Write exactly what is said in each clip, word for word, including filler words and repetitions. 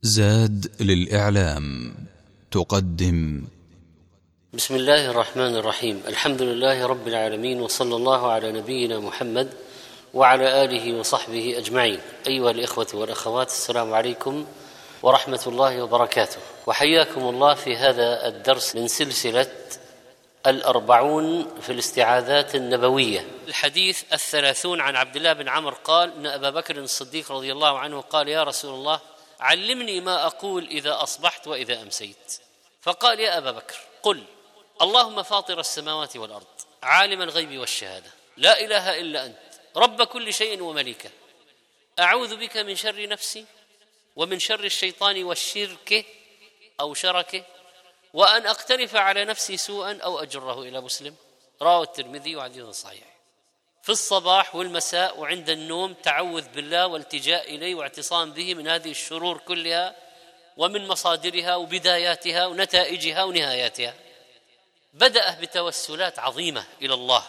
زاد للإعلام تقدم. بسم الله الرحمن الرحيم. الحمد لله رب العالمين، وصلى الله على نبينا محمد وعلى آله وصحبه أجمعين. أيها الإخوة والأخوات، السلام عليكم ورحمة الله وبركاته، وحياكم الله في هذا الدرس من سلسلة الأربعون في الاستعاذات النبوية. الحديث الثلاثون عن عبد الله بن عمرو قال إن أبا بكر الصديق رضي الله عنه قال: يا رسول الله، علمني ما أقول إذا أصبحت وإذا أمسيت. فقال: يا أبا بكر، قل: اللهم فاطر السماوات والأرض، عالم الغيب والشهادة، لا إله إلا أنت، رب كل شيء ومليكه، أعوذ بك من شر نفسي ومن شر الشيطان والشرك أو شركه، وأن أقترف على نفسي سوءا أو أجره إلى مسلم. رواه الترمذي وحديث صحيح. في الصباح والمساء وعند النوم تعوذ بالله والتجاء إليه واعتصام به من هذه الشرور كلها ومن مصادرها وبداياتها ونتائجها ونهاياتها. بدأ بتوسلات عظيمة إلى الله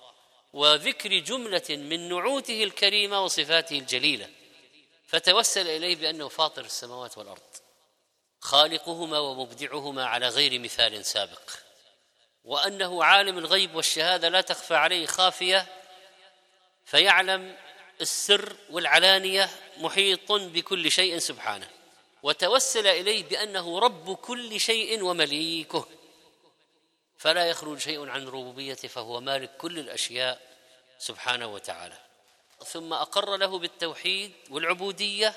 وذكر جملة من نعوته الكريمة وصفاته الجليلة، فتوسل إليه بأنه فاطر السماوات والأرض، خالقهما ومبدعهما على غير مثال سابق، وأنه عالم الغيب والشهادة لا تخفى عليه خافية، فيعلم السر والعلانية، محيط بكل شيء سبحانه. وتوسل إليه بأنه رب كل شيء ومليكه، فلا يخرج شيء عن ربوبيته، فهو مالك كل الأشياء سبحانه وتعالى. ثم أقر له بالتوحيد والعبودية،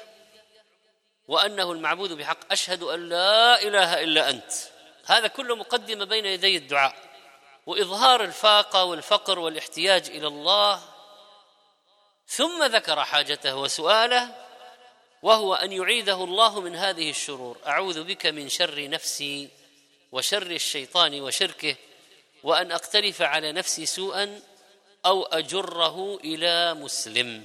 وأنه المعبود بحق، أشهد أن لا إله إلا أنت. هذا كله مقدمة بين يدي الدعاء، وإظهار الفاقة والفقر والاحتياج إلى الله. ثم ذكر حاجته وسؤاله، وهو أن يعيذه الله من هذه الشرور: أعوذ بك من شر نفسي وشر الشيطان وشركه، وأن أقترف على نفسي سوءا أو أجره إلى مسلم.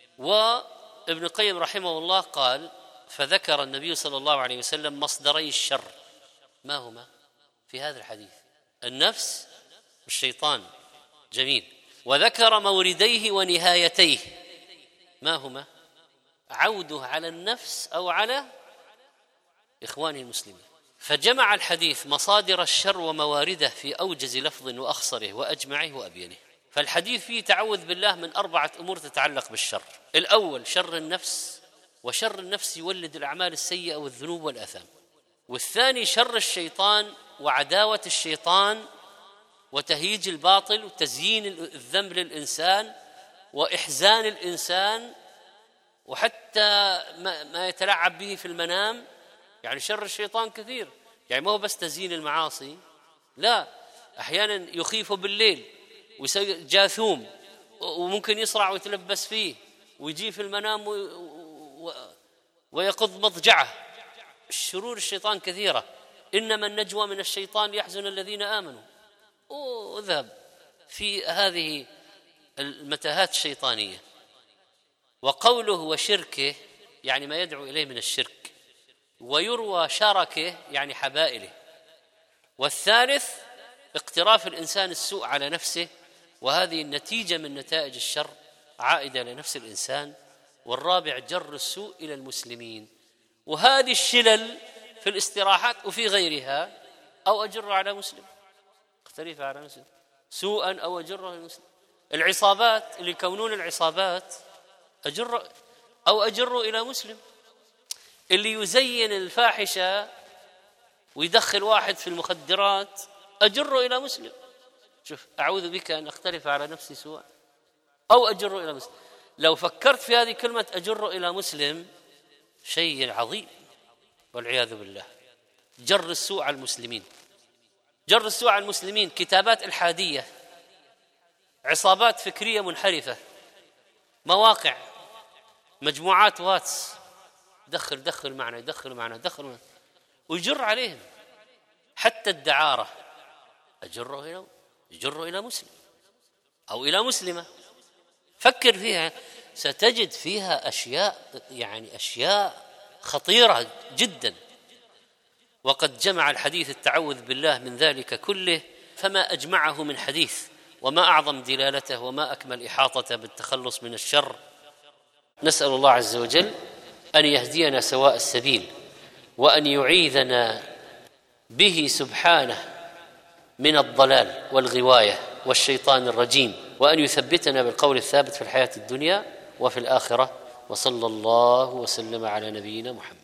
وابن القيم رحمه الله قال: فذكر النبي صلى الله عليه وسلم مصدري الشر. ما هما في هذا الحديث؟ النفس والشيطان. جميل. وذكر مورديه ونهايتيه. ما هما؟ عوده على النفس أو على إخوانه المسلمين. فجمع الحديث مصادر الشر وموارده في أوجز لفظ وأخصره وأجمعه وأبينه. فالحديث فيه تعوذ بالله من أربعة أمور تتعلق بالشر. الأول شر النفس، وشر النفس يولد الأعمال السيئة والذنوب والآثام. والثاني شر الشيطان وعداوة الشيطان وتهييج الباطل وتزيين الذنب للإنسان وإحزان الإنسان، وحتى ما يتلعب به في المنام. يعني شر الشيطان كثير، يعني ما هو بس تزيين المعاصي، لا، أحيانا يخيف بالليل ويسوي جاثوم، وممكن يصرع ويتلبس فيه ويجي في المنام ويقض مضجعه. الشرور الشيطان كثيرة. إنما النجوى من الشيطان ليحزن الذين آمنوا. اذهب في هذه المتاهات الشيطانية. وقوله وشركه يعني ما يدعو إليه من الشرك، ويروى شركه يعني حبائله. والثالث اقتراف الإنسان السوء على نفسه، وهذه النتيجة من نتائج الشر عائدة لنفس الإنسان. والرابع جر السوء إلى المسلمين. وهذه الشلل في الاستراحات وفي غيرها: أو أجر على مسلم، اقترف على مسلم سوءا أو أجره على مسلم. العصابات اللي يكونون العصابات أجر أو أجر إلى مسلم. اللي يزين الفاحشة ويدخل واحد في المخدرات أجر إلى مسلم. شوف، أعوذ بك أن أقترف على نفسي سوءا أو أجر إلى مسلم. لو فكرت في هذه كلمة أجر إلى مسلم، شيء عظيم والعياذ بالله. جر السوء على المسلمين، جر السوء على المسلمين، كتابات إلحادية، عصابات فكرية منحرفة، مواقع، مجموعات واتس، دخل دخل معنا يدخل معنا دخل معنا ويجر عليهم. حتى الدعارة أجره إلى يجر إلى مسلم أو إلى مسلمة. فكر فيها، ستجد فيها أشياء، يعني أشياء خطيرة جدا. وقد جمع الحديث التعوذ بالله من ذلك كله، فما أجمعه من حديث، وما أعظم دلالته، وما أكمل إحاطته بالتخلص من الشر. نسأل الله عز وجل أن يهدينا سواء السبيل، وأن يعيذنا به سبحانه من الضلال والغواية والشيطان الرجيم، وأن يثبتنا بالقول الثابت في الحياة الدنيا وفي الآخرة. وصلى الله وسلم على نبينا محمد.